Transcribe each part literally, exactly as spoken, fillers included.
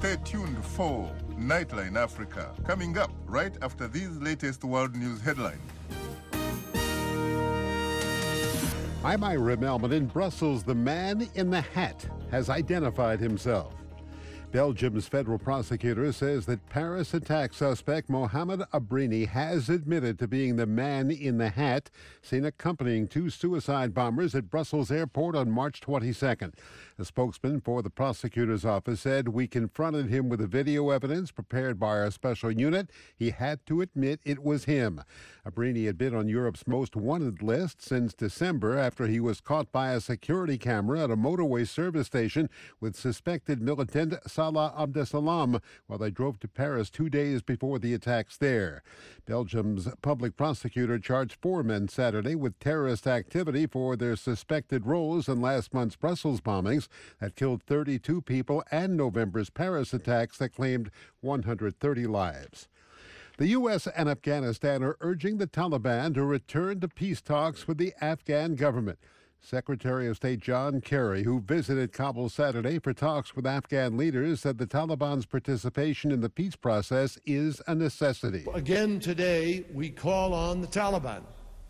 Stay tuned for Nightline Africa, coming up right after these latest world news headlines. I'm Ira Melman. In Brussels, the man in the hat has identified himself. Belgium's federal prosecutor says that Paris attack suspect Mohamed Abrini has admitted to being the man in the hat seen accompanying two suicide bombers at Brussels airport on March twenty-second. A spokesman for the prosecutor's office said, "We confronted him with the video evidence prepared by our special unit. He had to admit it was him." Abrini had been on Europe's most wanted list since December after he was caught by a security camera at a motorway service station with suspected militant Salah Abdeslam while they drove to Paris two days before the attacks there. Belgium's public prosecutor charged four men Saturday with terrorist activity for their suspected roles in last month's Brussels bombings that killed thirty-two people and November's Paris attacks that claimed one hundred thirty lives. The U S and Afghanistan are urging the Taliban to return to peace talks with the Afghan government. Secretary of State John Kerry, who visited Kabul Saturday for talks with Afghan leaders, said the Taliban's participation in the peace process is a necessity. Again today, we call on the Taliban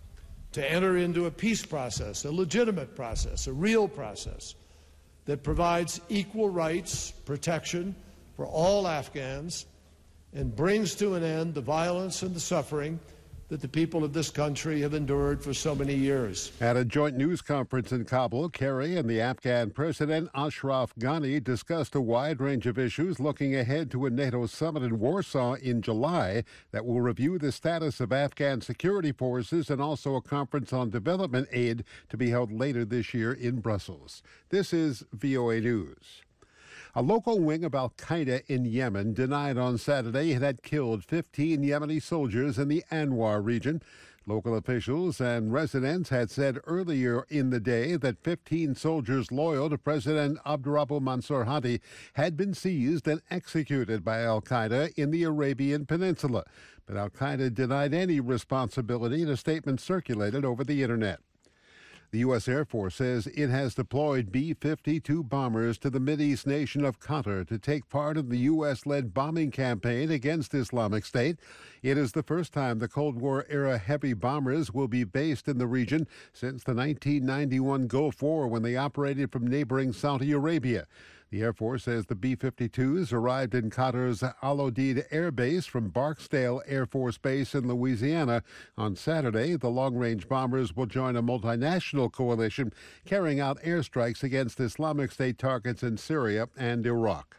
to enter into a peace process, a legitimate process, a real process that provides equal rights, protection for all Afghans, and brings to an end the violence and the suffering that the people of this country have endured for so many years. At a joint news conference in Kabul, Kerry and the Afghan President Ashraf Ghani discussed a wide range of issues looking ahead to a NATO summit in Warsaw in July that will review the status of Afghan security forces and also a conference on development aid to be held later this year in Brussels. This is V O A News. A local wing of al-Qaeda in Yemen denied on Saturday it had killed fifteen Yemeni soldiers in the Anwar region. Local officials and residents had said earlier in the day that fifteen soldiers loyal to President Abdurrahman Mansur Hadi had been seized and executed by al-Qaeda in the Arabian Peninsula. But al-Qaeda denied any responsibility in a statement circulated over the internet. The U S Air Force says it has deployed B fifty-two bombers to the Mideast nation of Qatar to take part in the U S-led bombing campaign against Islamic State. It is the first time the Cold War-era heavy bombers will be based in the region since the nineteen ninety-one Gulf War when they operated from neighboring Saudi Arabia. The Air Force says the B fifty-twos arrived in Qatar's Al Udeid Air Base from Barksdale Air Force Base in Louisiana. On Saturday, the long-range bombers will join a multinational coalition carrying out airstrikes against Islamic State targets in Syria and Iraq.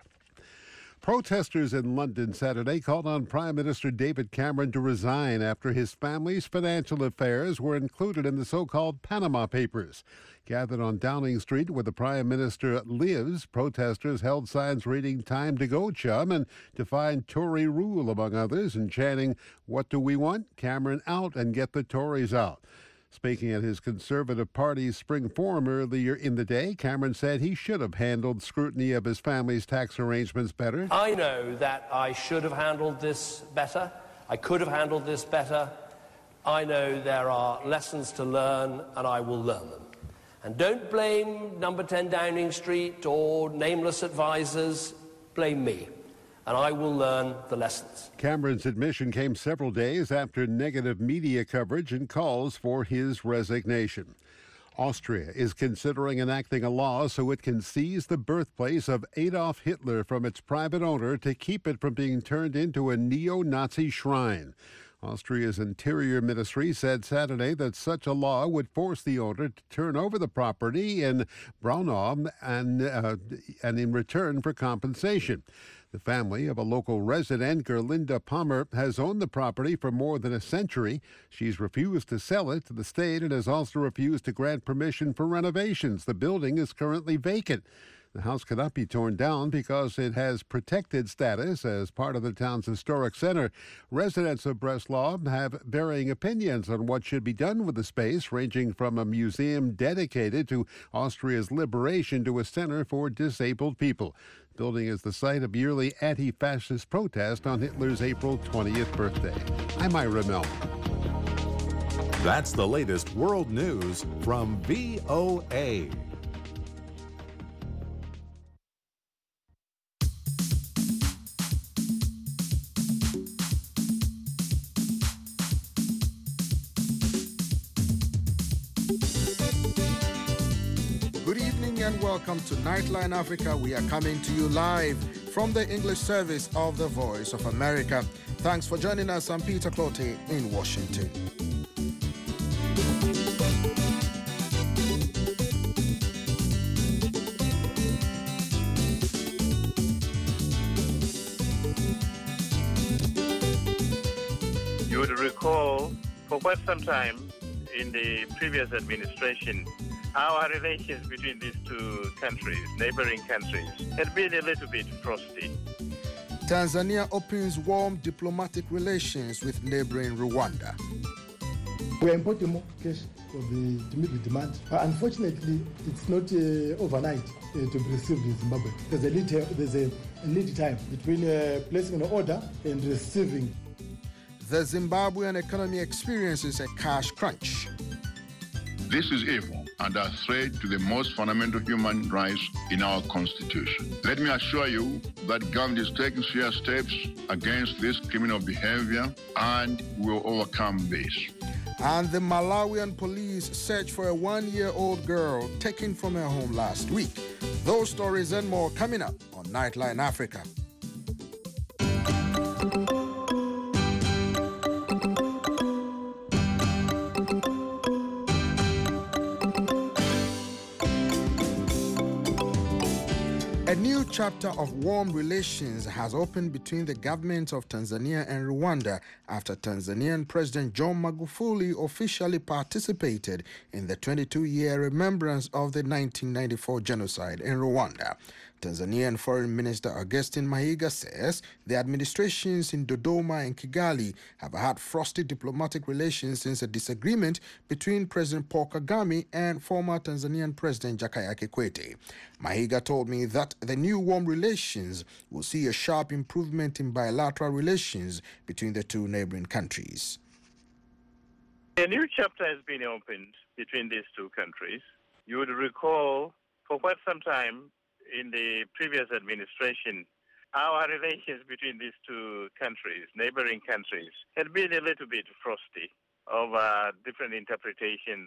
Protesters in London Saturday called on Prime Minister David Cameron to resign after his family's financial affairs were included in the so-called Panama Papers. Gathered on Downing Street where the Prime Minister lives, protesters held signs reading "Time to go, chum," and defied Tory rule, among others, and chanting, "What do we want? Cameron out and get the Tories out." Speaking at his Conservative Party's spring forum earlier in the day, Cameron said he should have handled scrutiny of his family's tax arrangements better. I know that I should have handled this better. I could have handled this better. I know there are lessons to learn, and I will learn them. And don't blame number ten Downing Street or nameless advisors. Blame me. And I will learn the lessons. Cameron's admission came several days after negative media coverage and calls for his resignation. Austria is considering enacting a law so it can seize the birthplace of Adolf Hitler from its private owner to keep it from being turned into a neo-Nazi shrine. Austria's Interior Ministry said Saturday that such a law would force the owner to turn over the property in Braunau and, uh, and in return for compensation. The family of a local resident, Gerlinda Palmer, has owned the property for more than a century. She's refused to sell it to the state and has also refused to grant permission for renovations. The building is currently vacant. The house cannot be torn down because it has protected status as part of the town's historic center. Residents of Breslau have varying opinions on what should be done with the space, ranging from a museum dedicated to Austria's liberation to a center for disabled people. The building is the site of yearly anti-fascist protest on Hitler's April twentieth birthday. I'm Ira Melman. That's the latest world news from V O A. morning and welcome to Nightline Africa. We are coming to you live from the English service of the Voice of America. Thanks for joining us. I'm Peter Clote in Washington. You would recall for quite some time in the previous administration, our relations between these two countries, neighboring countries, had been a little bit frosty. Tanzania opens warm diplomatic relations with neighboring Rwanda. We are importing more cash for the, to meet the demand. But unfortunately, it's not uh, overnight uh, to be received in Zimbabwe. There's a lead, there's a, a lead time between uh, placing an order and receiving. The Zimbabwean economy experiences a cash crunch. This is evil and a threat to the most fundamental human rights in our Constitution. Let me assure you that government is taking serious steps against this criminal behavior and will overcome this. And the Malawian police search for a one-year-old girl taken from her home last week. Those stories and more coming up on Nightline Africa. A new chapter of warm relations has opened between the governments of Tanzania and Rwanda after Tanzanian President John Magufuli officially participated in the twenty-two-year remembrance of the nineteen ninety-four genocide in Rwanda. Tanzanian Foreign Minister Augustine Mahiga says the administrations in Dodoma and Kigali have had frosty diplomatic relations since a disagreement between President Paul Kagame and former Tanzanian President Jakaya Kikwete. Mahiga told me that the new warm relations will see a sharp improvement in bilateral relations between the two neighboring countries. A new chapter has been opened between these two countries. You would recall for quite some time in the previous administration, our relations between these two countries, neighboring countries, had been a little bit frosty over different interpretations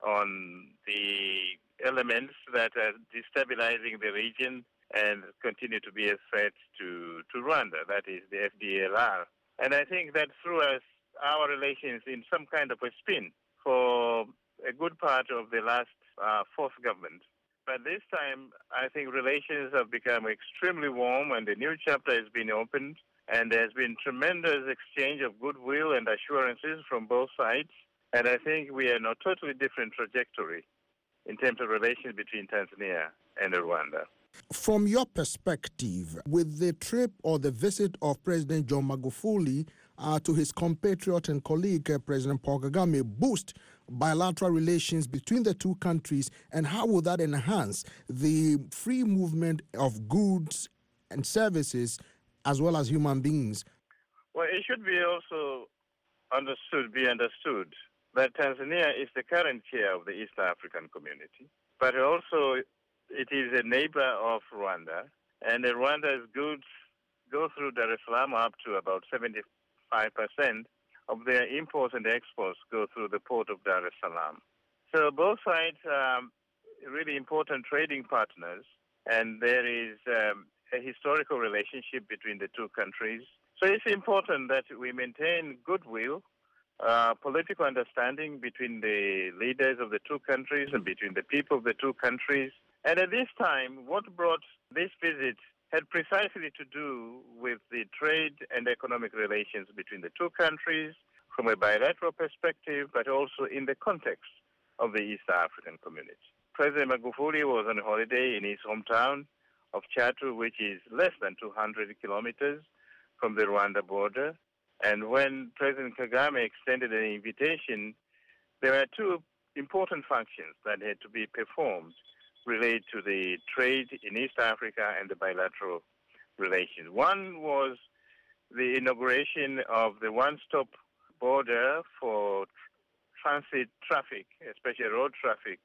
on the elements that are destabilizing the region and continue to be a threat to, to Rwanda, that is the F D L R. And I think that threw us, our relations in some kind of a spin for a good part of the last uh, fourth government. But this time, I think relations have become extremely warm and a new chapter has been opened, and there's been tremendous exchange of goodwill and assurances from both sides. And I think we are on a totally different trajectory in terms of relations between Tanzania and Rwanda. From your perspective, with the trip or the visit of President John Magufuli uh, to his compatriot and colleague, uh, President Paul Kagame, boost bilateral relations between the two countries, and how will that enhance the free movement of goods and services as well as human beings? Well, it should be also understood, be understood that Tanzania is the current chair of the East African Community, but also it is a neighbor of Rwanda, and Rwanda's goods go through Dar es Salaam up to about seventy-five percent of their imports and exports go through the port of Dar es Salaam. So both sides are really important trading partners, and there is um, a historical relationship between the two countries. So it's important that we maintain goodwill, uh, political understanding between the leaders of the two countries and between the people of the two countries. And at this time, what brought this visit had precisely to do with the trade and economic relations between the two countries from a bilateral perspective, but also in the context of the East African Community. President Magufuli was on holiday in his hometown of Chatu, which is less than two hundred kilometers from the Rwanda border. And when President Kagame extended an invitation, there were two important functions that had to be performed related to the trade in East Africa and the bilateral relations. One was the inauguration of the one-stop border for transit traffic, especially road traffic,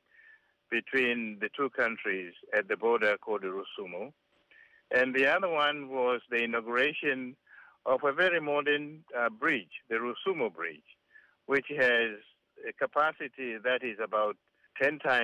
between the two countries at the border called the Rusumo. And the other one was the inauguration of a very modern uh, bridge, the Rusumo Bridge, which has a capacity that is about ten times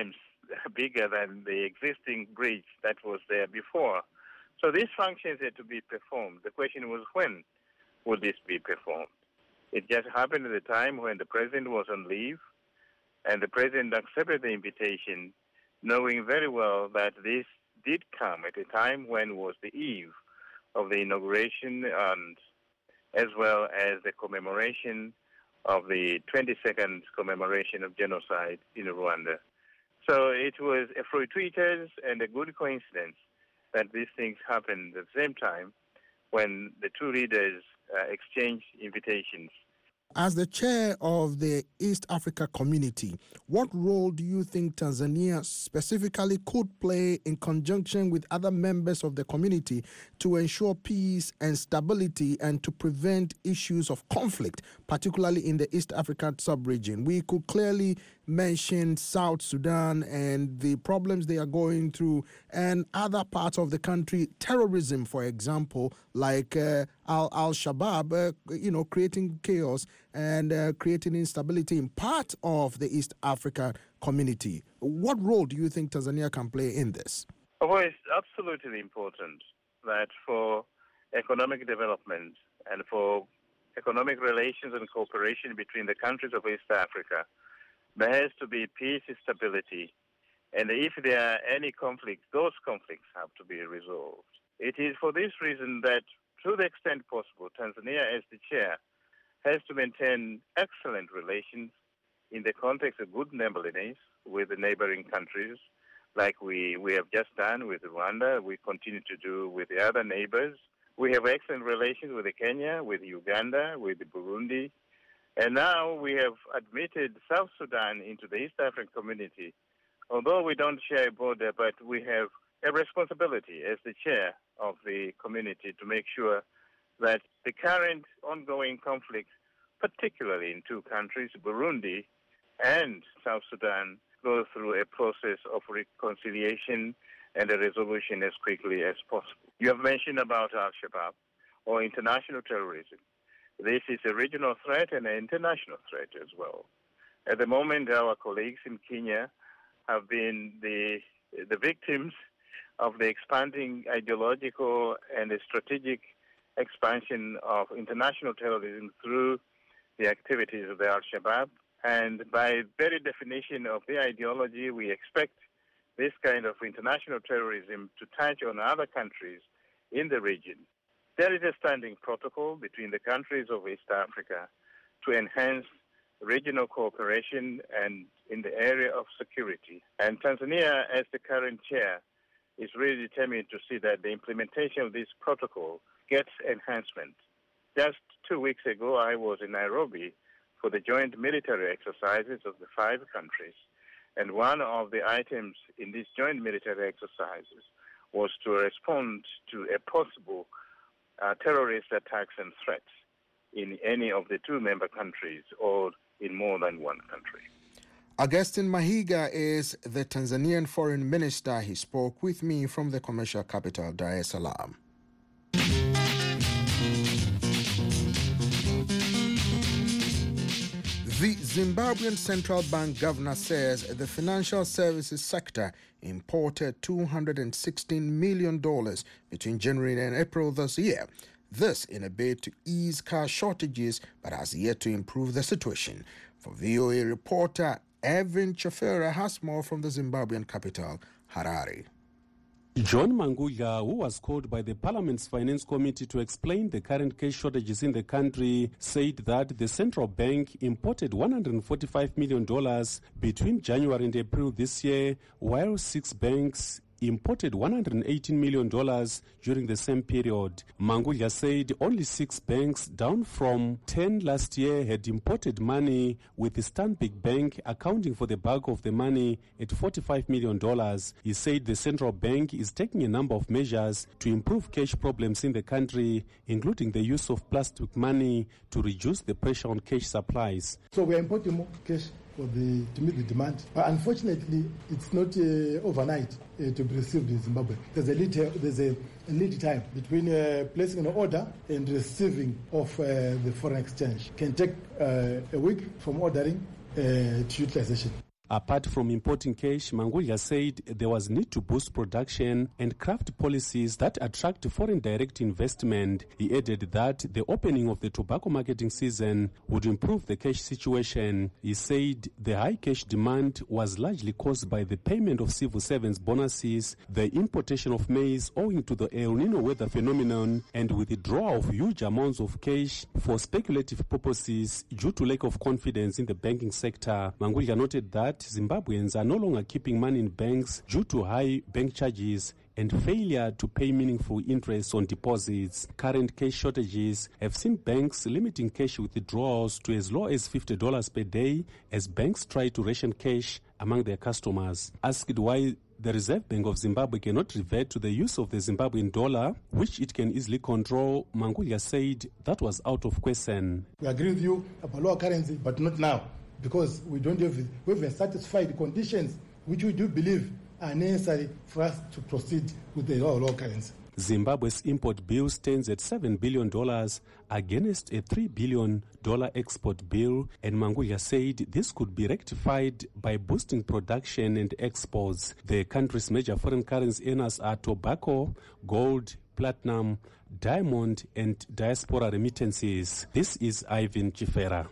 bigger than the existing bridge that was there before. So these functions had to be performed. The question was, when would this be performed? It just happened at the time when the president was on leave, and the president accepted the invitation, knowing very well that this did come at a time when it was the eve of the inauguration and as well as the commemoration of the twenty-second commemoration of genocide in Rwanda. So it was a fortuitous and a good coincidence that these things happened at the same time when the two leaders uh, exchanged invitations. As the chair of the East Africa Community, what role do you think Tanzania specifically could play in conjunction with other members of the community to ensure peace and stability and to prevent issues of conflict, particularly in the East African sub-region? We could clearly mention South Sudan and the problems they are going through, and other parts of the country, terrorism, for example, like uh, Al Al-Shabaab, uh, you know, creating chaos and uh, creating instability in part of the East African community. What role do you think Tanzania can play in this? Well, it's absolutely important that for economic development and for economic relations and cooperation between the countries of East Africa, there has to be peace and stability. And if there are any conflicts, those conflicts have to be resolved. It is for this reason that, to the extent possible, Tanzania, as the chair, has to maintain excellent relations in the context of good neighborliness with the neighboring countries, like we, we have just done with Rwanda, we continue to do with the other neighbors. We have excellent relations with Kenya, with Uganda, with Burundi, and now we have admitted South Sudan into the East African community. Although we don't share a border, but we have a responsibility as the chair of the community to make sure that the current ongoing conflict, particularly in two countries, Burundi and South Sudan, go through a process of reconciliation and a resolution as quickly as possible. You have mentioned about Al-Shabaab or international terrorism. This is a regional threat and an international threat as well. At the moment, our colleagues in Kenya have been the the victims of the expanding ideological and strategic expansion of international terrorism through the activities of the Al-Shabaab. And by very definition of the ideology, we expect this kind of international terrorism to touch on other countries in the region. There is a standing protocol between the countries of East Africa to enhance regional cooperation and in the area of security. And Tanzania, as the current chair, is really determined to see that the implementation of this protocol gets enhancement. Just two weeks ago, I was in Nairobi for the joint military exercises of the five countries. And one of the items in these joint military exercises was to respond to a possible uh, terrorist attacks and threats in any of the two member countries or in more than one country. Augustine Mahiga is the Tanzanian foreign minister. He spoke with me from the commercial capital, Dar es Salaam. The Zimbabwean Central Bank governor says the financial services sector imported two hundred sixteen million dollars between January and April this year. This in a bid to ease cash shortages, but has yet to improve the situation. For V O A reporter Evan Chafera has more from the Zimbabwean capital, Harare. John Mangudla, who was called by the Parliament's Finance Committee to explain the current cash shortages in the country, said that the central bank imported one hundred forty-five million dollars between January and April this year, while six banks imported one hundred eighteen million dollars during the same period. Mangudla said only six banks, down from ten last year, had imported money, with the Stanbic Bank accounting for the bulk of the money at forty-five million dollars. He said the central bank is taking a number of measures to improve cash problems in the country, including the use of plastic money to reduce the pressure on cash supplies. So we are importing more cash for the, to meet the demand. But unfortunately, it's not uh, overnight uh, to be received in Zimbabwe. There's a lead, there's a, a lead time between uh, placing an order and receiving of uh, the foreign exchange. It can take uh, a week from ordering uh, to utilization. Apart from importing cash, Mangulya said there was need to boost production and craft policies that attract foreign direct investment. He added that the opening of the tobacco marketing season would improve the cash situation. He said the high cash demand was largely caused by the payment of civil servants' bonuses, the importation of maize owing to the El Nino weather phenomenon, and withdrawal of huge amounts of cash for speculative purposes due to lack of confidence in the banking sector. Mangulya noted that Zimbabweans are no longer keeping money in banks due to high bank charges and failure to pay meaningful interest on deposits. Current cash shortages have seen banks limiting cash withdrawals to as low as fifty dollars per day as banks try to ration cash among their customers. Asked why the Reserve Bank of Zimbabwe cannot revert to the use of the Zimbabwean dollar, which it can easily control, Mangulya said that was out of question. We agree with you about lower currency, but not now, because we don't have, we haven't satisfied the conditions which we do believe are necessary for us to proceed with the lower, lower currency. Zimbabwe's import bill stands at seven billion dollars against a three billion dollars export bill, and Mangulya said this could be rectified by boosting production and exports. The country's major foreign currency earners are tobacco, gold, platinum, diamond, and diaspora remittances. This is Ivan Chifera.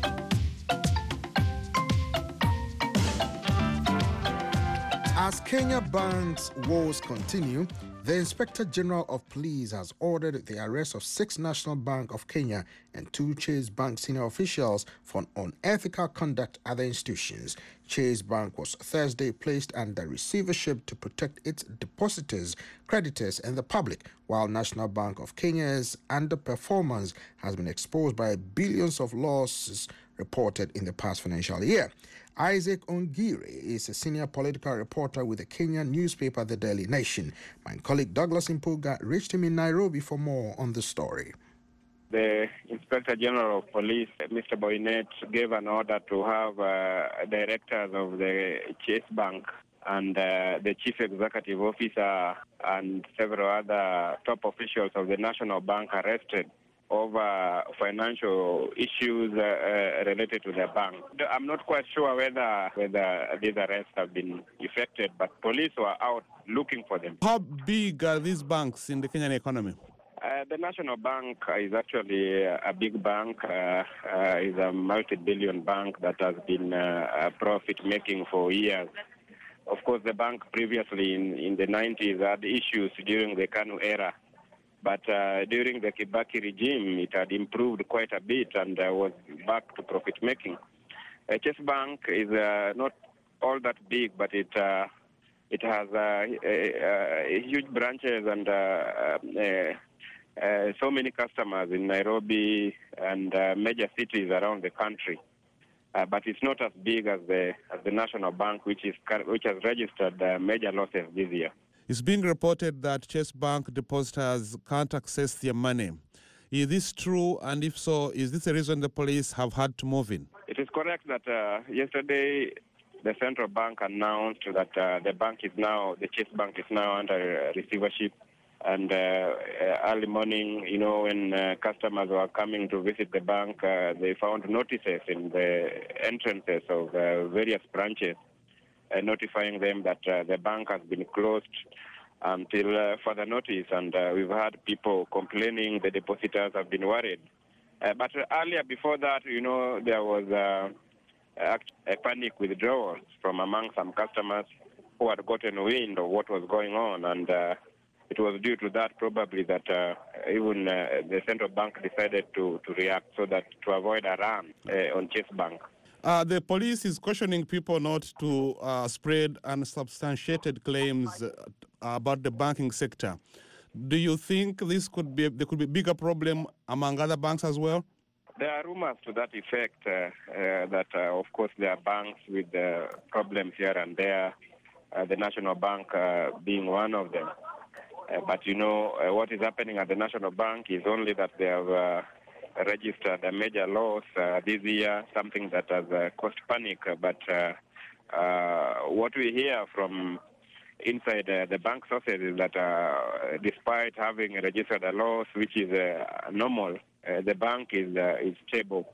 As Kenya Bank's woes continue, the Inspector General of Police has ordered the arrest of six National Bank of Kenya and two Chase Bank senior officials for unethical conduct at the institutions. Chase Bank was Thursday placed under receivership to protect its depositors, creditors, and the public, while National Bank of Kenya's underperformance has been exposed by billions of losses reported in the past financial year. Isaac Ongire is a senior political reporter with the Kenyan newspaper The Daily Nation. My colleague Douglas Impuga reached him in Nairobi for more on the story. The Inspector General of Police, Mister Boynet, gave an order to have uh, directors of the Chase Bank and uh, the Chief Executive Officer and several other top officials of the National Bank arrested over financial issues uh, uh, related to the bank. I'm not quite sure whether whether these arrests have been effected, but police were out looking for them. How big are these banks in the Kenyan economy? Uh, the National Bank is actually a big bank. Uh, uh, is a multi-billion bank that has been uh, profit-making for years. Of course, the bank previously in, in the nineties had issues during the KANU era. But uh, during the Kibaki regime, it had improved quite a bit and uh, was back to profit-making. Uh, Chase Bank is uh, not all that big, but it uh, it has uh, uh, huge branches and uh, uh, uh, so many customers in Nairobi and uh, major cities around the country. Uh, but it's not as big as the as the National Bank, which is which has registered uh, major losses this year. It's being reported that Chase Bank depositors can't access their money. Is this true? And if so, is this the reason the police have had to move in? It is correct that uh, yesterday the central bank announced that uh, the bank is now, the Chase Bank is now under receivership. And uh, early morning, you know, when uh, customers were coming to visit the bank, uh, they found notices in the entrances of uh, various branches uh, notifying them that uh, the bank has been closed until uh, further notice. And uh, we've had people complaining, the depositors have been worried. Uh, but earlier, before that, you know, there was uh, a panic withdrawals from among some customers who had gotten wind of what was going on. And uh, it was due to that probably that uh, even uh, the central bank decided to, to react so that to avoid a run uh, on Chase Bank. Uh, the police is cautioning people not to uh, spread unsubstantiated claims uh, about the banking sector. Do you think this could be there could be a bigger problem among other banks as well? There are rumors to that effect uh, uh, that, uh, of course, there are banks with uh, problems here and there, uh, the National Bank uh, being one of them. Uh, but, you know, uh, what is happening at the National Bank is only that they have uh, registered a major loss uh, this year, something that has uh, caused panic. But uh, uh, what we hear from inside uh, the bank sources is that uh, despite having registered a loss, which is uh, normal, uh, the bank is uh, is stable.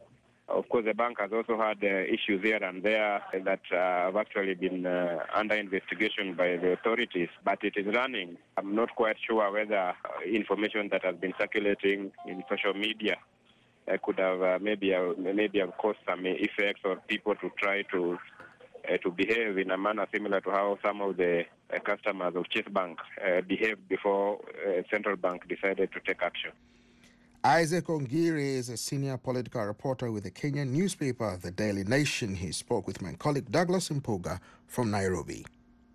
Of course, the bank has also had uh, issues here and there that uh, have actually been uh, under investigation by the authorities, but it is running. I'm not quite sure whether uh, information that has been circulating in social media uh, could have uh, maybe uh, maybe have caused some effects or people to try to uh, to behave in a manner similar to how some of the uh, customers of Chase Bank uh, behaved before uh, Central Bank decided to take action. Isaac Ongiri is a senior political reporter with the Kenyan newspaper The Daily Nation. He spoke with my colleague Douglas Mpuga from Nairobi.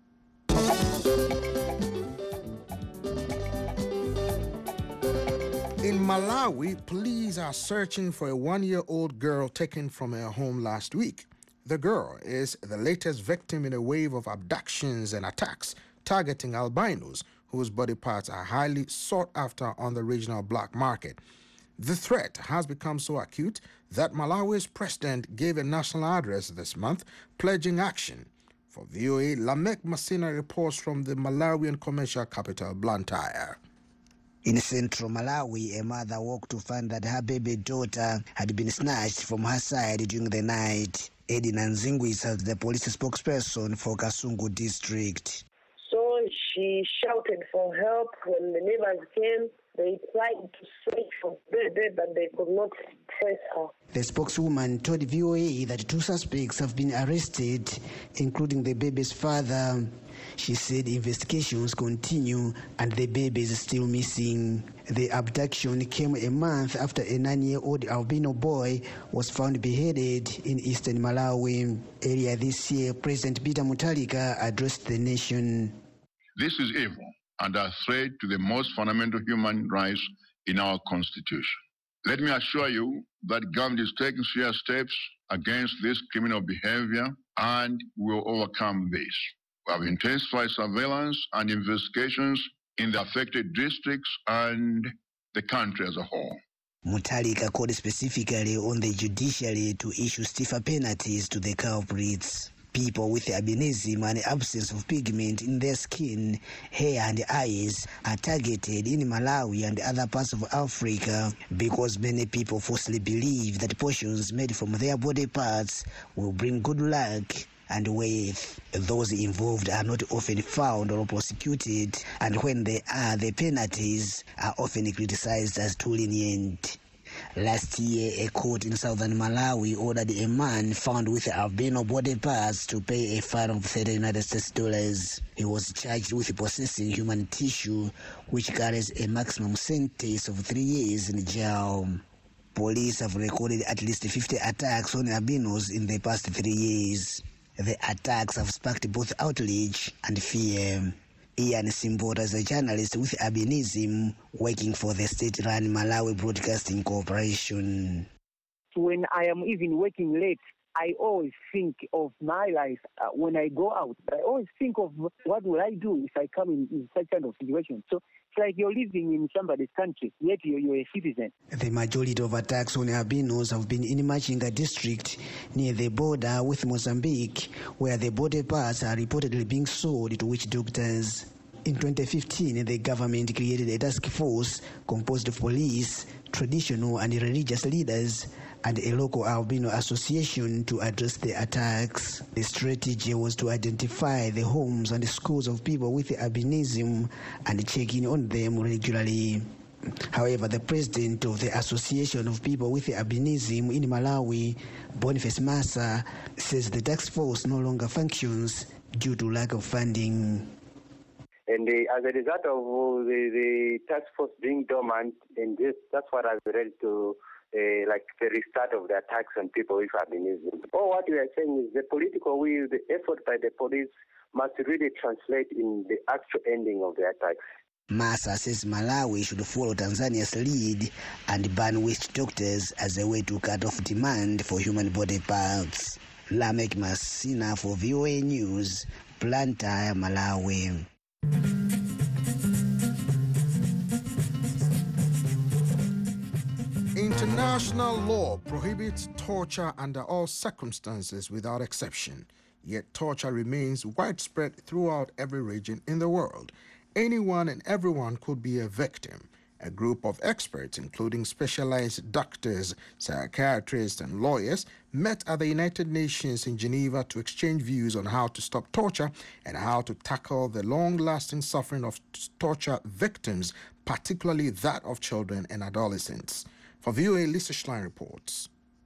In Malawi, police are searching for a one-year-old girl taken from her home last week. The girl is the latest victim in a wave of abductions and attacks targeting albinos, whose body parts are highly sought after on the regional black market. The threat has become so acute that Malawi's president gave a national address this month pledging action. For V O A, Lamek Masina reports from the Malawian commercial capital, Blantyre. In central Malawi, a mother woke to find that her baby daughter had been snatched from her side during the night. Edina Nzingwis is the police spokesperson for Kasungu district. So she shouted for help. When the neighbors came, they tried to search for baby, but they could not trace her. The spokeswoman told V O A that two suspects have been arrested, including the baby's father. She said investigations continue and the baby is still missing. The abduction came a month after a nine-year-old albino boy was found beheaded in eastern Malawi. Earlier this year, President Peter Mutharika addressed the nation. This is evil and a threat to the most fundamental human rights in our Constitution. Let me assure you that government is taking serious steps against this criminal behavior and will overcome this. We have intensified surveillance and investigations in the affected districts and the country as a whole. Mutharika called specifically on the judiciary to issue stiffer penalties to the culprits. People with albinism and absence of pigment in their skin, hair and eyes are targeted in Malawi and other parts of Africa because many people falsely believe that portions made from their body parts will bring good luck and wealth. Those involved are not often found or prosecuted, and when they are, the penalties are often criticized as too lenient. Last year, a court in southern Malawi ordered a man found with albino body parts to pay a fine of thirty United States dollars. He was charged with possessing human tissue, which carries a maximum sentence of three years in jail. Police have recorded at least fifty attacks on albinos in the past three years. The attacks have sparked both outrage and fear. Ian Simbora is a journalist with albinism working for the state-run Malawi Broadcasting Corporation. When I am even working late, I always think of my life uh, when I go out. I always think of what will I do if I come in, in such kind of situation. So it's like you're living in somebody's country, yet you're, you're a citizen. The majority of attacks on albinos have been in Machinga district near the border with Mozambique, where the body parts are reportedly being sold to witch doctors. In twenty fifteen, the government created a task force composed of police, traditional and religious leaders, and a local albino association to address the attacks. The strategy was to identify the homes and schools of people with albinism and check in on them regularly. However, the president of the Association of People with Albinism in Malawi, Boniface Massa, says the task force no longer functions due to lack of funding. And the, as a result of the, the task force being dormant, and this, that's what has led to uh, like the restart of the attacks on people with albinism. Or what we are saying is the political will, the effort by the police must really translate in the actual ending of the attacks. Massa says Malawi should follow Tanzania's lead and ban witch doctors as a way to cut off demand for human body parts. Lamek Masina for V O A News, Blantyre, Malawi. International law prohibits torture under all circumstances without exception. Yet torture remains widespread throughout every region in the world. Anyone and everyone could be a victim. A group of experts, including specialized doctors, psychiatrists, and lawyers, met at the United Nations in Geneva to exchange views on how to stop torture and how to tackle the long-lasting suffering of torture victims, particularly that of children and adolescents. For V O A, Lisa Schlein reports.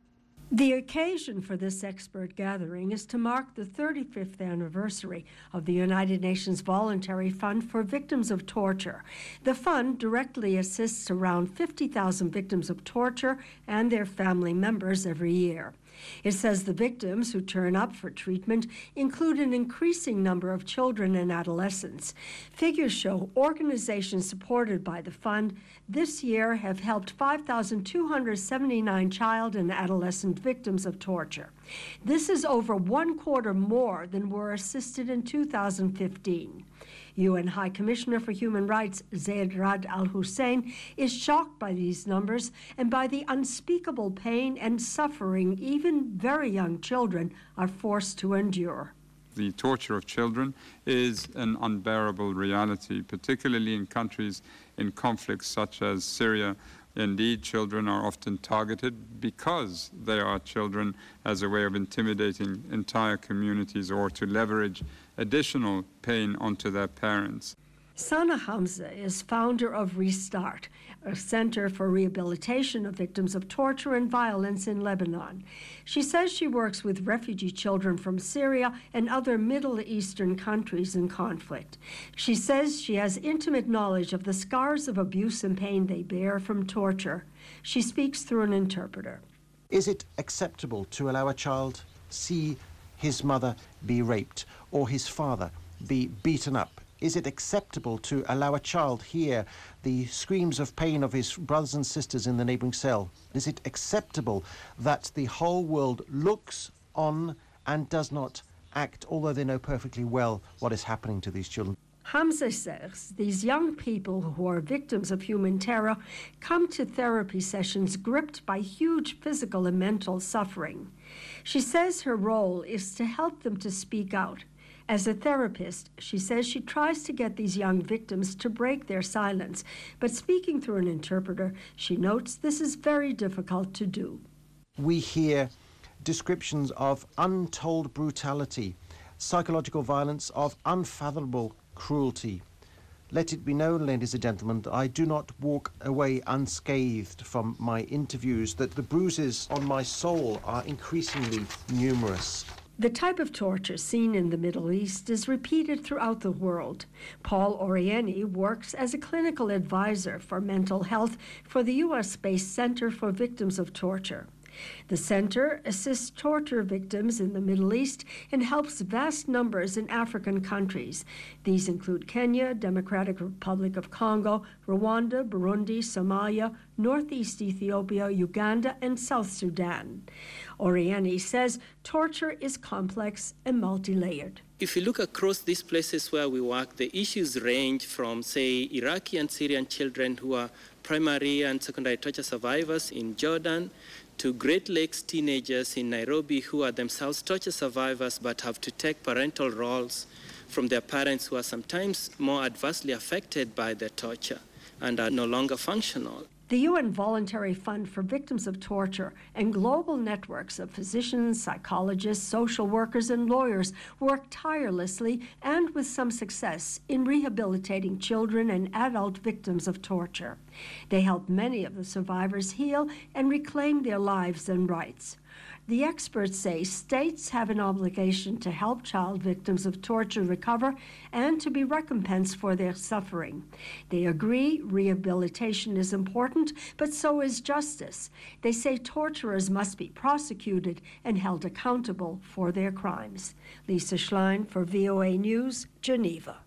The occasion for this expert gathering is to mark the thirty-fifth anniversary of the United Nations Voluntary Fund for Victims of Torture. The fund directly assists around fifty thousand victims of torture and their family members every year. It says the victims who turn up for treatment include an increasing number of children and adolescents. Figures show organizations supported by the fund this year have helped five thousand two hundred seventy-nine child and adolescent victims of torture. This is over one quarter more than were assisted in two thousand fifteen. U N High Commissioner for Human Rights Zeid Ra'ad Al Hussein is shocked by these numbers and by the unspeakable pain and suffering even very young children are forced to endure. The torture of children is an unbearable reality, particularly in countries in conflicts such as Syria. Indeed, children are often targeted because they are children as a way of intimidating entire communities or to leverage additional pain onto their parents. Sana Hamza is founder of Restart, a center for rehabilitation of victims of torture and violence in Lebanon. She says she works with refugee children from Syria and other Middle Eastern countries in conflict. She says she has intimate knowledge of the scars of abuse and pain they bear from torture. She speaks through an interpreter. Is it acceptable to allow a child see his mother be raped or his father be beaten up? Is it acceptable to allow a child hear the screams of pain of his brothers and sisters in the neighbouring cell? Is it acceptable that the whole world looks on and does not act, although they know perfectly well what is happening to these children? Hamza says these young people who are victims of human terror come to therapy sessions gripped by huge physical and mental suffering. She says her role is to help them to speak out. As a therapist, she says she tries to get these young victims to break their silence, but speaking through an interpreter, she notes this is very difficult to do. We hear descriptions of untold brutality, psychological violence, of unfathomable cruelty. Let it be known, ladies and gentlemen, that I do not walk away unscathed from my interviews, that the bruises on my soul are increasingly numerous. The type of torture seen in the Middle East is repeated throughout the world. Paul Orieni works as a clinical advisor for mental health for the U S-based Center for Victims of Torture. The center assists torture victims in the Middle East and helps vast numbers in African countries. These include Kenya, Democratic Republic of Congo, Rwanda, Burundi, Somalia, Northeast Ethiopia, Uganda, and South Sudan. Orieni says torture is complex and multi-layered. If you look across these places where we work, the issues range from, say, Iraqi and Syrian children who are primary and secondary torture survivors in Jordan, to Great Lakes teenagers in Nairobi who are themselves torture survivors but have to take parental roles from their parents who are sometimes more adversely affected by the torture and are no longer functional. The U N Voluntary Fund for Victims of Torture and global networks of physicians, psychologists, social workers, and lawyers work tirelessly and with some success in rehabilitating children and adult victims of torture. They help many of the survivors heal and reclaim their lives and rights. The experts say states have an obligation to help child victims of torture recover and to be recompensed for their suffering. They agree rehabilitation is important, but so is justice. They say torturers must be prosecuted and held accountable for their crimes. Lisa Schlein for V O A News, Geneva.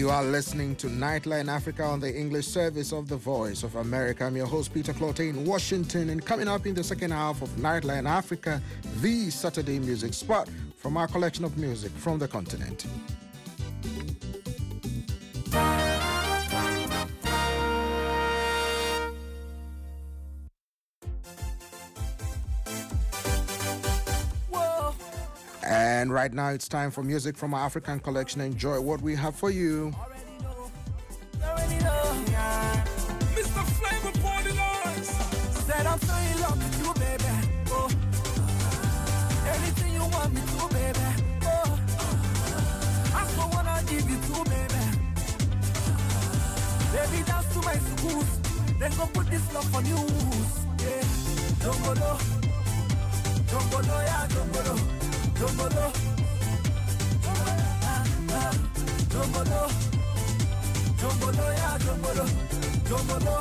You are listening to Nightline Africa on the English service of the Voice of America. I'm your host, Peter Clottey in Washington. And coming up in the second half of Nightline Africa, the Saturday music spot from our collection of music from the continent. And right now it's time for music from our African collection. Enjoy what we have for you. Mister Flavor Party Lines said I'm so in love with you, baby. Oh, anything you want me to, baby. Oh, ask for what I give you to, baby. Baby, dance to my schools. Then go put this love on news. Yeah, Jongolo, Jongolo, yeah, Jongolo. Jongolo, Jongolo, Jongolo, yeah, Jongolo, Jongolo.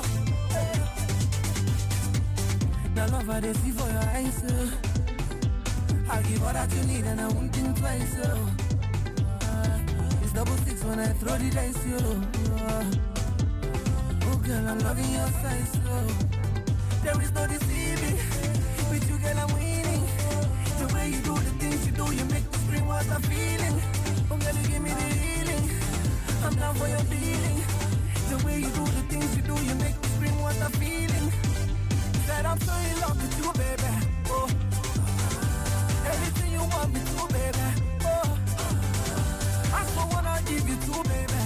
The love I see for your eyes, uh. I give all that you need and I won't think twice, uh. Uh, it's double six when I throw the dice, yo. Uh, oh girl, I'm loving your size, uh. There is no deceiving. With you, girl, I'm winning. The way you do the things you do, you make me scream what I'm feeling. Oh, girl, you give me the healing. I'm down for your feeling. The way you do the things you do, you make me scream what I'm feeling. Said I'm so in love with you, baby. Oh, everything you want me to, baby. Oh, ask for what I give you to, baby.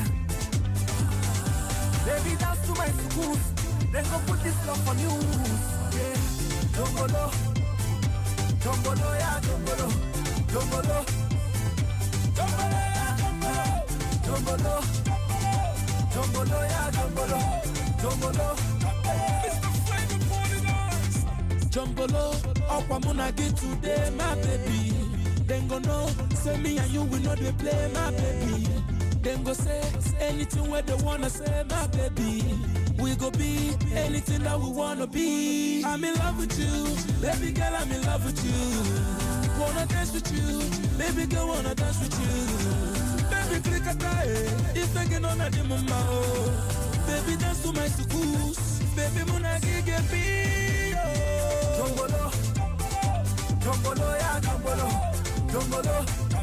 Baby, dance to my schools. Then go put this love on you. Yeah, Jongolo. Jongolo, yeah, Jongolo, Jongolo, Jongolo, Jongolo, Jongolo, yeah, Jongolo, Jongolo. Mister Flavor Party Lines. Jongolo, up I'm gonna get today, my baby. Then go know, say me and you will not be play, my baby. Then go say anything where they wanna say, my baby. We go be anything that we wanna be. I'm in love with you, baby girl, I'm in love with you. Wanna dance with you, baby girl, wanna dance with you. Baby click a tie, it's taking on a mama. Baby dance to my schools, baby muna gige be. Jongolo, Jongolo, yeah, Jongolo, Jongolo,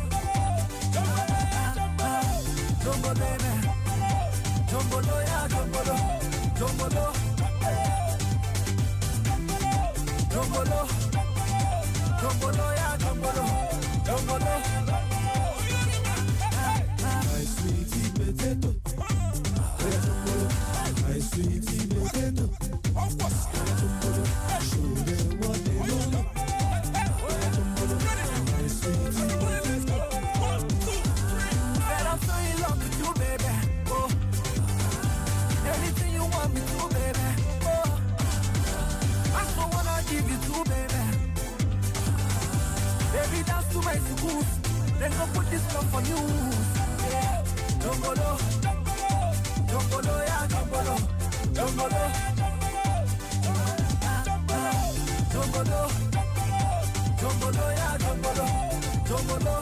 Jongolo, baby, Jongolo, yeah, Jongolo. Jongolo, Jongolo, Jongolo, yeah, Jongolo, Jongolo. My sweetie potato, my sweetie potato. Of course, show them what they don't know. My sweetie potato. One, two, three. Said I'm so in love with you, baby. Oh. Anything you want me to, baby. Oh, ask for what I give you to, baby. Baby, dance to my schools. Then go put this love on you. Yeah, Jongolo, Jongolo, yeah, Jongolo, Jongolo, Jongolo, Jongolo, yeah, Jongolo, Jongolo.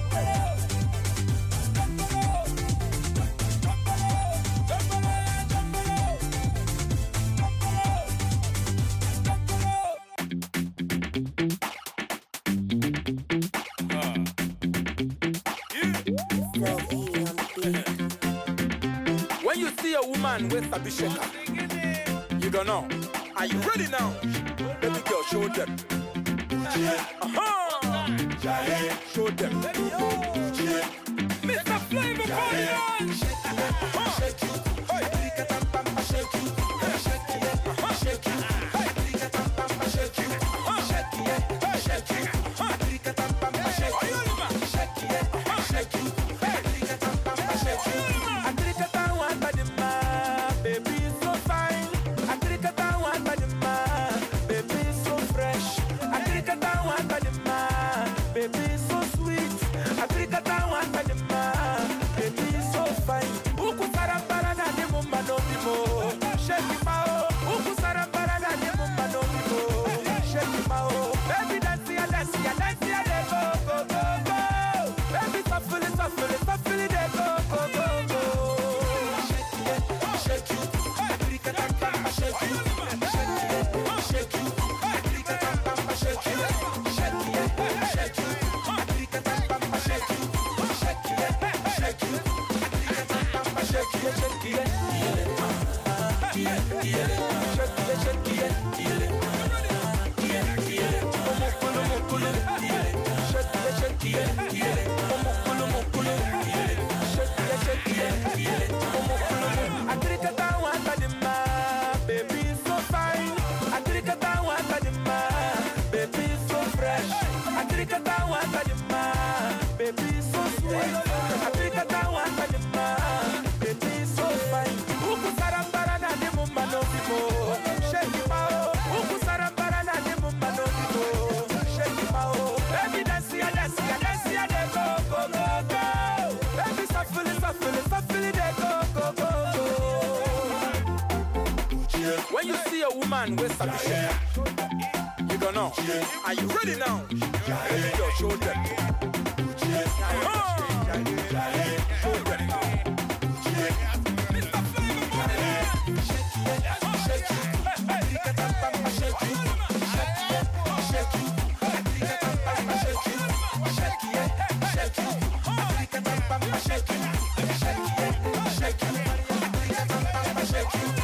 When you see a woman with a bishaka, you don't know. Are you ready now? Baby girl, show them. Uh-huh. Show them. Mister Flavor Party Lines. Shake you. Hey. Shake you. Shake you. Shake you. Shake you. Shake you. Shake you. Shake you. Baby, so fine. Uku para para na When you see a woman with some shit, you gonna know. Are you ready now? Yo, show them. Show them. Mister Flavor Money. Shake it, shake it, shake it, shake it, shake it, shake it, shake it, shake it, shake it, shake it.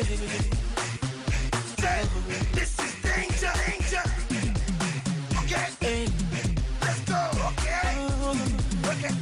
Say, this is danger, danger. Okay, hey. Let's go. Okay, okay.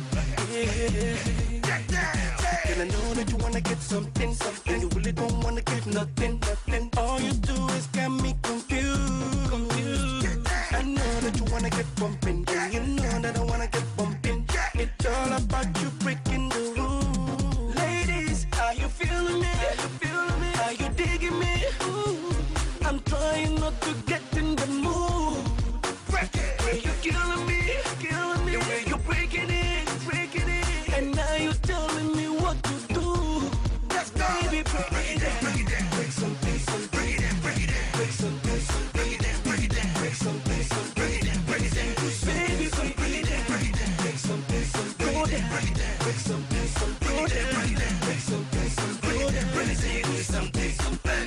Get down. And I know that you wanna get something, something. You really don't wanna get nothing, nothing. All you do is get me confused, confused. I know that you wanna get bumping, and you know that I wanna get bumping. It's all about you breaking the rules. Ladies, are you feeling me? Are you feeling me? Are you digging me? Ooh. I'm trying not to get in the mood. Break it. Are you killing me? Killing me. The way you're breaking it, breaking it. And now you're telling me what to do. Let's go. Baby, break it down. Break it down. Break something, some break it down. Break it down. Break something, some break it down. Break it down. Break something, some break it down. Break it down. Baby, break it down. Break it down. Break something, some break it down. Break it down. Break something, some break it down. Break it down. Break something, some break it down. Break it down. Do something, something.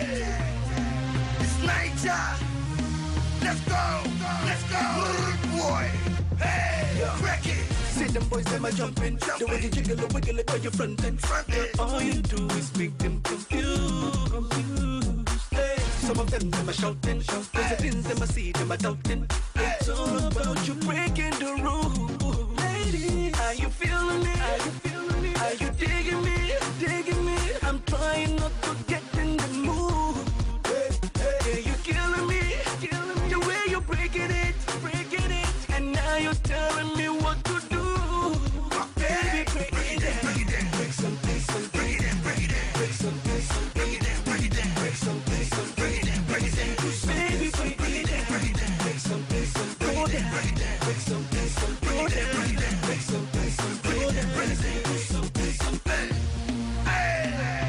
It's Niger. Let's go. Let's go. Boy. Hey. Crack it. See them boys, them a jumping. The way you jiggle and wiggle it on your front end. All you do is make them confused. confused. Hey. Some of them, them a shouting. Cause the things them a see, them a doubting. It's all about you breaking the rules. Lady, are you feeling me? Are you feeling me? Are you digging me? Digging me? I'm trying not to get in the mood. Hey, hey, hey, you killing me? Killing me? The way you're breaking it, breaking it. And now you're telling me what to do. Baby, break it down. Break it down. Break something, some break it down. Break it down. Break something, some break it down. Break it down. Break something, some break it down. Break it down. Baby, break it down. Break it down. Break something, some break it down. Break it down. Break something, some break it down. Break it down. Break something, some break it down. Break it down. Do something, something. Hey.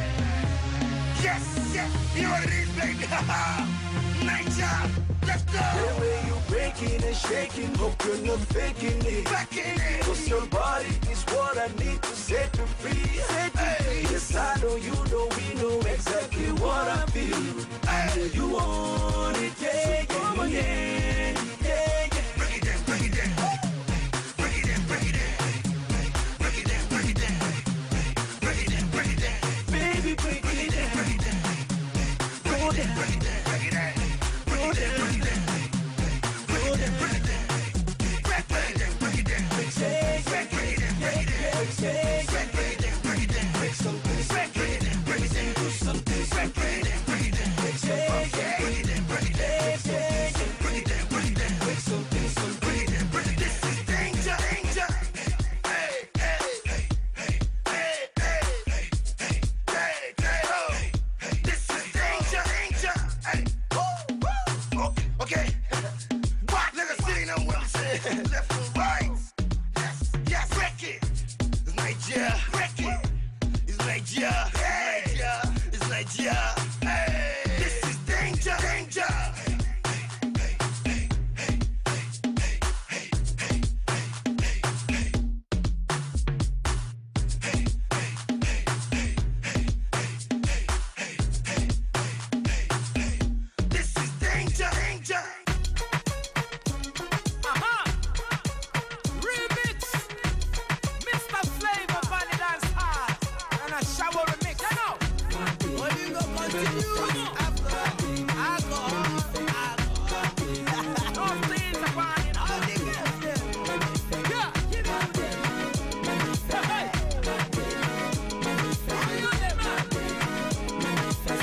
Yes, yes. You know what it is, baby. Niger. Let's go. The way you breaking and shaking, hope you're not faking it. Back in it. Cause your body is what I need to set you free. Set you free. Yes, I know you know we know exactly what I feel. And you want it, yeah, so come on, yeah, yeah, yeah. Break it down, break it down. Break it down, break it down. Break it down, break it down. Break it down, break it down. Baby, break it down. Break it down. Break it down. Break it down. Break it down. Break it down. Break it down. Break it down. Break it down. Break it down. Break it down. Break it down. Break it down. Break it down. Break it down. Break it down. Break something. Break it down. Break it down. Do something. Break it down. Break it down. Break something. Break it down. Break it down. Break it down. Break it down. Break something. Some break it down. Break it. This is danger, danger. Hey, hey, hey, hey, hey, hey, hey, hey, hey, oh. This is danger, danger. Hey, woo, woo. Okay, what? Let us see now what we say. Left and right. Yes, yes. Break it. It's Niger. Break it. It's Niger. Hey, it's Niger. Hey, this is danger, danger. This is danger, danger. Aha! Remix! Mister Flavor Valley Dance Hard and a shower remix. You know? What you gonna continue? After alcohol, alcohol. Those things are burning all the girls. Yeah, give me the hey. How you do that, man? Let's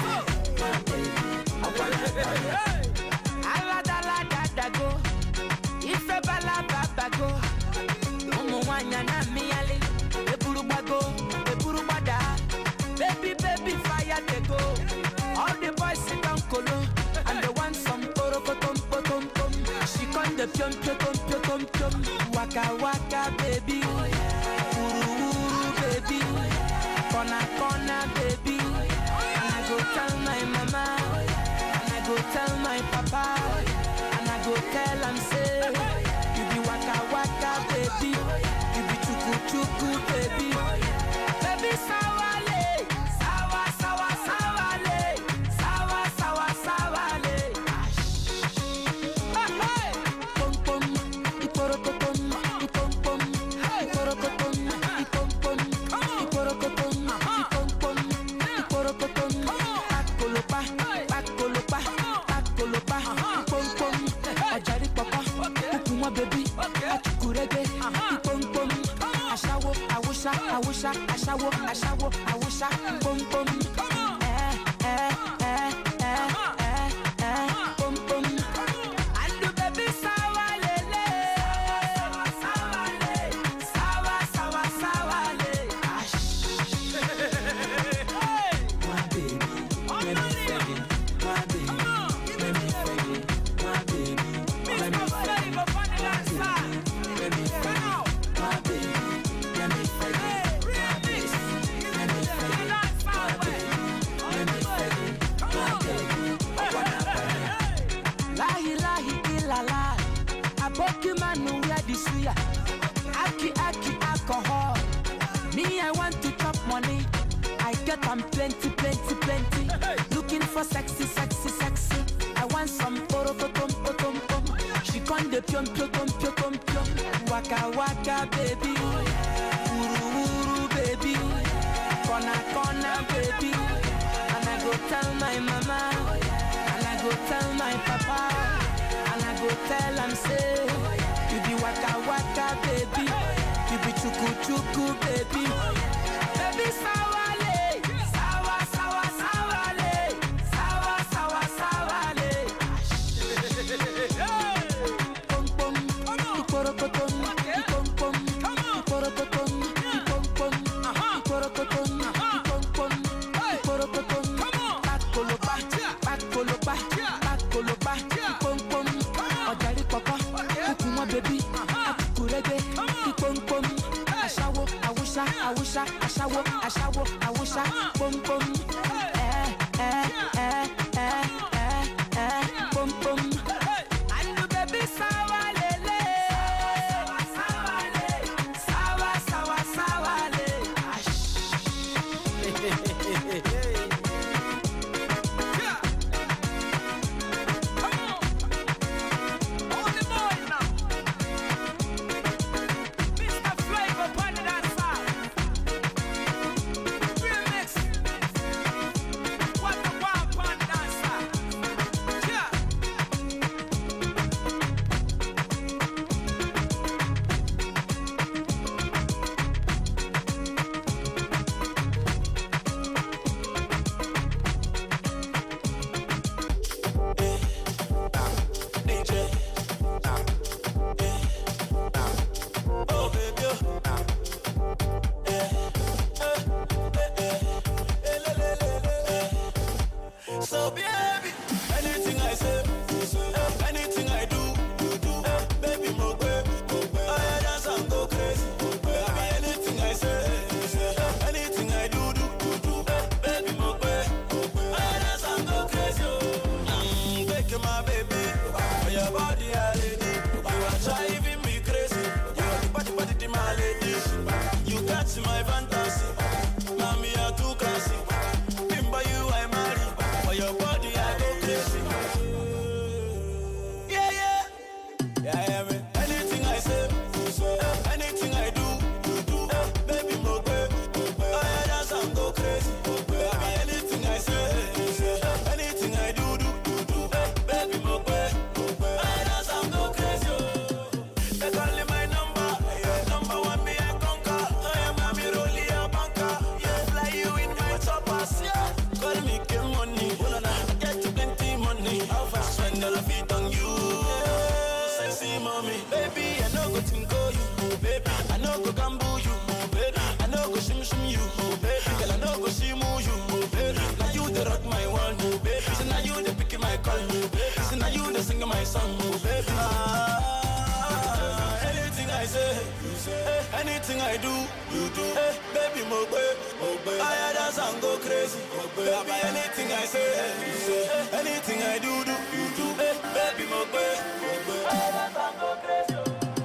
go. Hey. Aladaladago, ife balababago, umuwanya na miale, eburubago, eburubada, baby baby fire they go. All the boys sit down colo, and they want some porokotom potom pom. She con the pion pion pion pion, waka waka baby, uru uru baby, kona kona baby. And I go tell my mama, and I go tell my papa. Go tell am say, you be waka waka baby, you be chuku chuku baby, baby sawale, sawa sawa sawale, sawa sawa sawale. Hey, pom pom, iporokotom, ipom pom, iporokotom, ipom pom, iporokotom, ipom pom, iporokotom. awusha, ashawo, ashawo, awusha, boom boom. Eh, eh, eh, eh, eh, eh, boom boom. And the baby sawa lele, sawa le, sawa sawa sawa le. Ash. My baby, let me feel it. My baby, let me feel it. My baby, let me feel it. Let me feel it. My baby, let me feel it. My baby, let me feel it. My baby, let me feel it. My baby, I wanna feel it. Lahi lahi ilala, aboki manu ya disuya. Aki aki alcohol. Me I want to chop money. I get them plenty plenty plenty. Looking for sexy sexy sexy. I want some poro potom potom pom. She con de pion pion pion pion pion. Waka waka baby, uru uru baby, kona kona baby. And I go tell my mama, and I go tell my papa, and I go tell them say, you be waka waka baby, you be chuku chuku baby, baby sawale, sawa sawa sawale, sawa sawa sawale. Pom pom, iporokoton, ipom pom, iporokoton, ipom pom, iporokoton, ipom pom, iporokoton. Pakolopa, pakolopa, pakolopa, ipom pom. Ojari papa, ukuma baby, akukurege, ipom pom. Ashawo, awusha, awusha, ashawo, ashawo, awusha, pom pom. Eh, eh, eh, eh, eh, eh, pom pom. And the baby sawa lele, sawa le, sawa sawa sawa le. Ash. Yeah. Come on. All the boys now. Mister Flavor, put it outside. Remix. What the wild pun dancer. Yeah. Oh baby, so baby, anything I say, anything I do, you do, baby, mo gbe, I dance and go crazy, baby, anything I say, anything I do, do, do, baby, mo gbe, I dance and go crazy, mm, take my baby, your body a lady, you are driving me crazy, you are the body, body, the my lady, you catch my fantasy, mommy you are too classy, bimba you I marry, for your body I go crazy, yeah, yeah, yeah, yeah, man. Anything I say, anything I do, you do, baby, mo gbe, I dance and go crazy, baby, anything I say, anything I do, do, do, do, baby, mo gbe, I dance and go crazy, they call it my number, number one me I conquer, I am a me rolling a banker, yeah, fly you in my choppers, yeah, call me get money, I get you plenty money, how fast spend all of it on you, sexy mommy, baby, I know go tinko you, baby, I know go gamble you, baby, I know go shim shim you, baby, girl, I know go shimu you, baby, now you the rock my world, baby, so now you the pick my call, baby, so now you the sing my song, baby, ah, anything I say, anything I do, you do, baby, mo gbe, I dance and go crazy, baby, anything I say, anything I do, do, you do, baby, mo gbe, I dance and go crazy.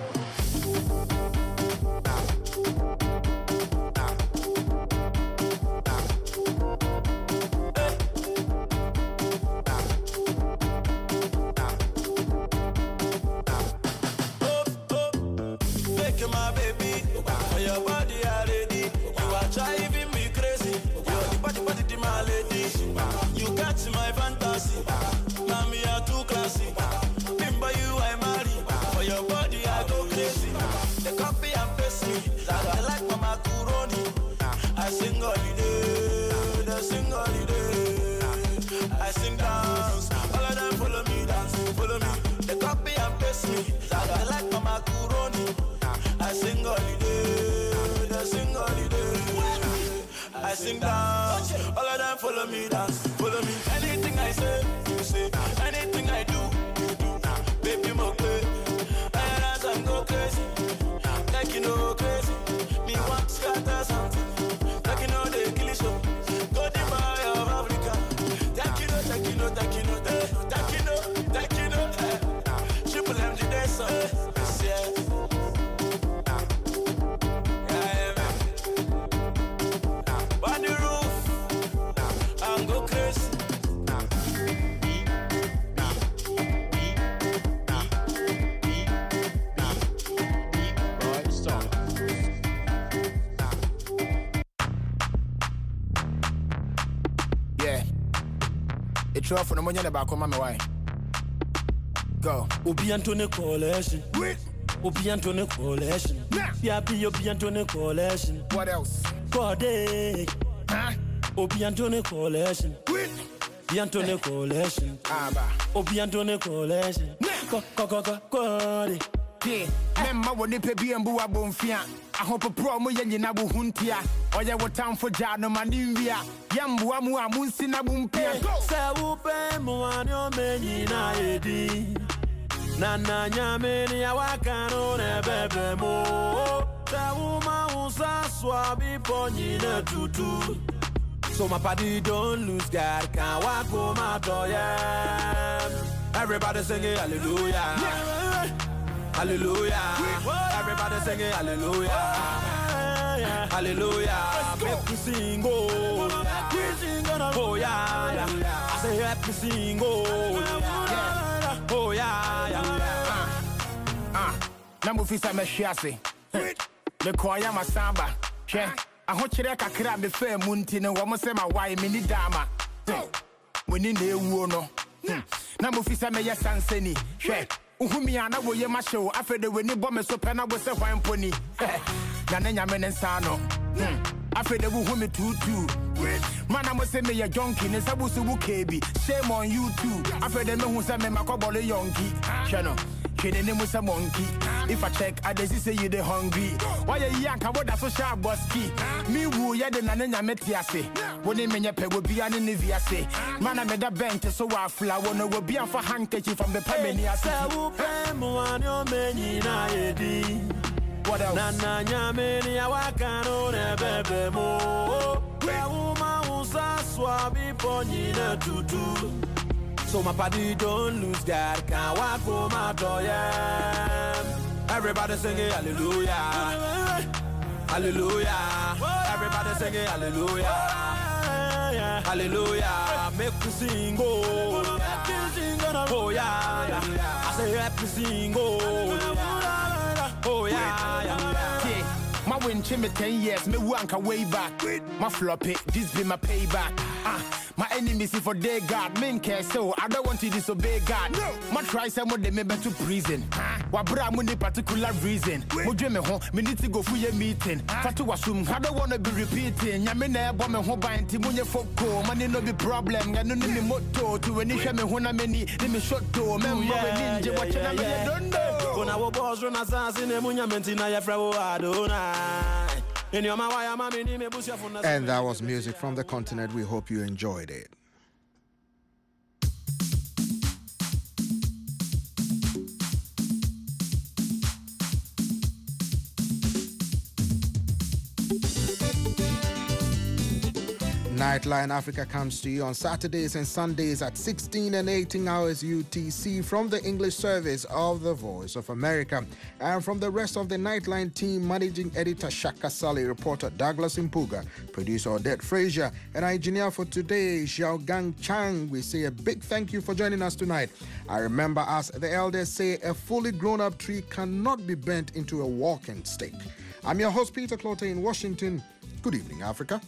Take my baby, for your body already, you are driving me crazy, you are the body, body, the my lady, you catch my fantasy, mommy you are too classy, bimba you I marry, for your body I sing holiday, I sing holiday. I sing dance, all of them follow me dance, follow me. Anything I say, you say. Anything I do, you do. Baby, mo play, I dance and go crazy. Like you know crazy, me want scatter something. Like you know they kill it so. Go the buy of Africa. Take you know, take you know, take you know, take you know, take you know. Triple M the day so. Yeah. Twelve for the money back on my way. Go. Obi Antone Coalition. Obi Antone Coalition. Yeah, be Obi Antone Coalition. What else? Corday. Huh? Obi Antone Coalition. Obi Antone Coalition. Obi Antone Coalition. Go, go, go, go, go. Yeah, member when they pay and boo a bonfia. I hope a promo yaninabu huntia. Or ya what time for Jano Manivia. Yambuamu Amusina Bumpia. Sawupe Muano Menina Edi. Nana Yameni Awakano Nebebe Mo. Sawuma Usa Swabi Ponina Tutu. So my party don't lose God. Can't walk home out. Everybody singing hallelujah. Hallelujah. Everybody singing hallelujah. Hallelujah. Make me sing, oh. Oh, yeah, yeah. I say, help me sing, oh. Yeah. Oh, yeah, yeah. Ah, Namu Fisa Meshiasi. The choir Masamba. Che, I hope you like a crab before Muntin and one say my wife, Mini Dama. We need the Wono. Namu Fisa Meya Sanseni. Che. Uhumiana wo ye ma show afede we ni bomb so pena wo se hwan poni na na nyame ne nsa no afede wo hu me tutu mana mo se me ye jonki ne sabu su bu kebi shame on you too afede me hu se me makobole yonki hwe no hwe ne mu se monkey if I check I dey say you dey hungry why you yanka wo da so sharp boski me wu ye de na na nyame te ase wo ne menye pe wo bia ne ne viase mana me da bench so wa fla wo no wo bia for handkerchief from the pemeni ase what else? Nana Yameni Awakano Nebebe Mo. Uma Usa Swabi Ponina Tutu. So my party don't lose God. Can't walk home out. Everybody singing hallelujah. Hallelujah. Everybody singing hallelujah. Hallelujah. Make me sing, oh. Oh, yeah, yeah. I say, help me sing, oh. Oh, yeah, yeah. Yeah. My win me ten years, me wanka way back. My floppy, this be my payback. Ah, my enemies is for their God. Men care so I don't want to disobey God. No. My try some of them me to prison. Wa bra mo ni particular reason. Mo dwe me ho, me need to go for your meeting. Fatu wasum, I don't want to be repeating. Nya me na ebo me ho ban ti mo nye foko. Money no be problem. Ga no ni me moto to any hwe me ho na me ni ni me shot to. Me mo ninja watch na me don't know. When I was born, I was in a monument in a fraud. And that was music from the continent. We hope you enjoyed it. Nightline Africa comes to you on Saturdays and Sundays at sixteen and eighteen hours U T C from the English service of The Voice of America. And from the rest of the Nightline team, managing editor Shaka Sally, reporter Douglas Impuga, producer Odette Frazier, and engineer for today, Xiaogang Chang, we say a big thank you for joining us tonight. I remember, as the elders say, a fully grown-up tree cannot be bent into a walking stick. I'm your host, Peter Clote in Washington. Good evening, Africa.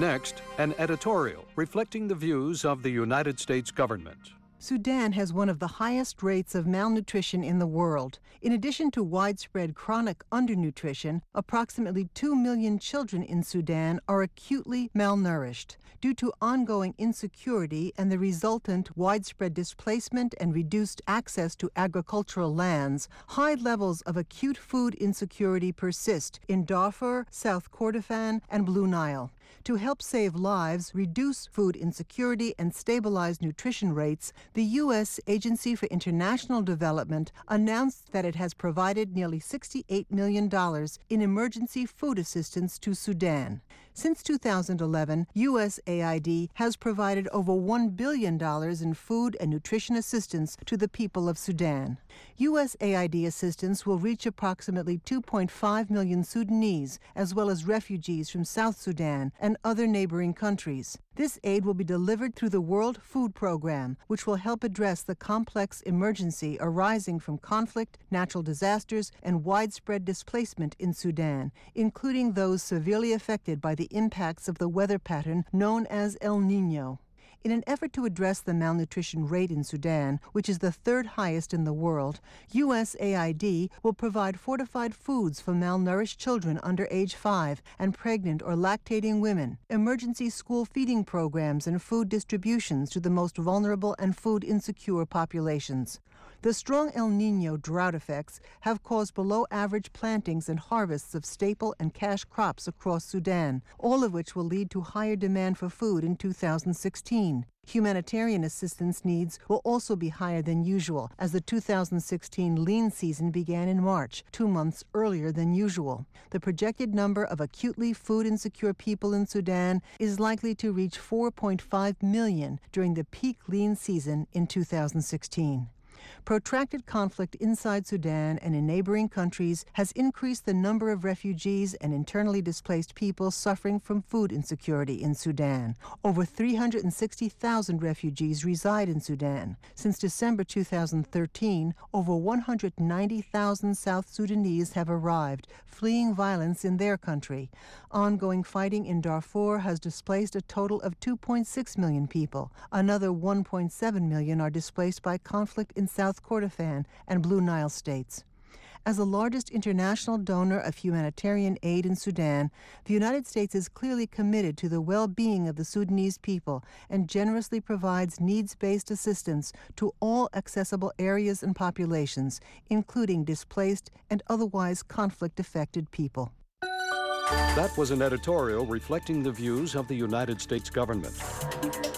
Next, an editorial reflecting the views of the United States government. Sudan has one of the highest rates of malnutrition in the world. In addition to widespread chronic undernutrition, approximately two million children in Sudan are acutely malnourished. Due to ongoing insecurity and the resultant widespread displacement and reduced access to agricultural lands, high levels of acute food insecurity persist in Darfur, South Kordofan, and Blue Nile. To help save lives, reduce food insecurity, and stabilize nutrition rates, the U S Agency for International Development announced that it has provided nearly sixty-eight million dollars in emergency food assistance to Sudan. Since two thousand eleven, U S A I D has provided over one billion dollars in food and nutrition assistance to the people of Sudan. U S A I D assistance will reach approximately two point five million Sudanese, as well as refugees from South Sudan and other neighboring countries. This aid will be delivered through the World Food Program, which will help address the complex emergency arising from conflict, natural disasters, and widespread displacement in Sudan, including those severely affected by the impacts of the weather pattern known as El Niño. In an effort to address the malnutrition rate in Sudan, which is the third highest in the world, U S A I D will provide fortified foods for malnourished children under age five and pregnant or lactating women, emergency school feeding programs, and food distributions to the most vulnerable and food insecure populations. The strong El Niño drought effects have caused below-average plantings and harvests of staple and cash crops across Sudan, all of which will lead to higher demand for food in two thousand sixteen. Humanitarian assistance needs will also be higher than usual, as the two thousand sixteen lean season began in March, two months earlier than usual. The projected number of acutely food insecure people in Sudan is likely to reach four point five million during the peak lean season in two thousand sixteen. Protracted conflict inside Sudan and in neighboring countries has increased the number of refugees and internally displaced people suffering from food insecurity in Sudan. Over three hundred sixty thousand refugees reside in Sudan. Since December two thousand thirteen, over one hundred ninety thousand South Sudanese have arrived, fleeing violence in their country. Ongoing fighting in Darfur has displaced a total of two point six million people. Another one point seven million are displaced by conflict in South Kordofan and Blue Nile states. As the largest international donor of humanitarian aid in Sudan, the United States is clearly committed to the well-being of the Sudanese people and generously provides needs-based assistance to all accessible areas and populations, including displaced and otherwise conflict-affected people. That was an editorial reflecting the views of the United States government.